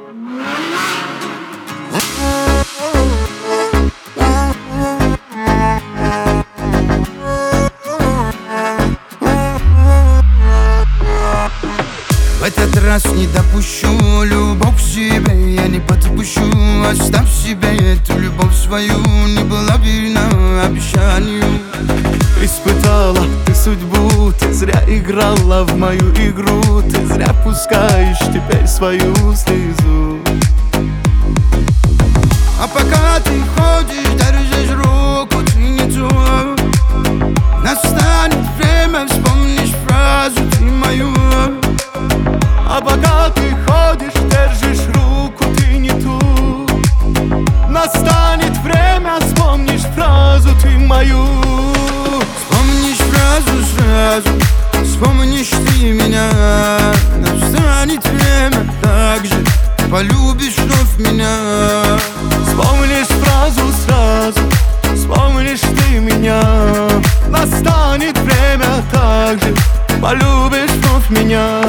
В этот раз не допущу любовь к себе, я не подпущу. Оставь себе эту любовь свою, не была верна обещанию. Испытала ты судьбу, ты зря играла в мою игру, ты зря пускаешь теперь свою слезу. А пока ты ходишь, держишь руку, ты не ту. Настанет время, вспомнишь фразу ты мою. А пока ты ходишь, держишь руку, ты не ту. Настанет время, вспомнишь фразу ты мою. Вспомнишь фразу сразу, вспомнишь ты меня. Настанет время, так же полюбишь вновь меня. Вспомнишь фразу сразу, вспомнишь ты меня. Настанет время, так же полюбишь вновь меня.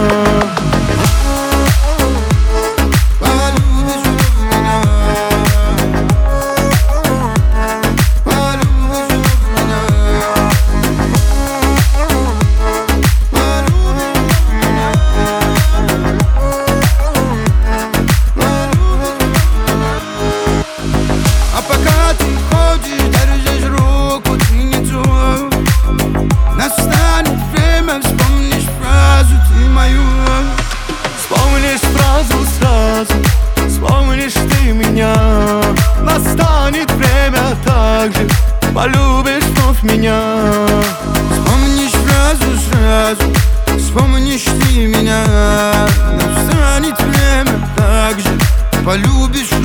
Вспомнишь фразу сразу, вспомнишь ты меня. Настанет время, так же полюбишь вновь меня. Вспомнишь фразу сразу, вспомнишь ты меня. Настанет время, так же полюбишь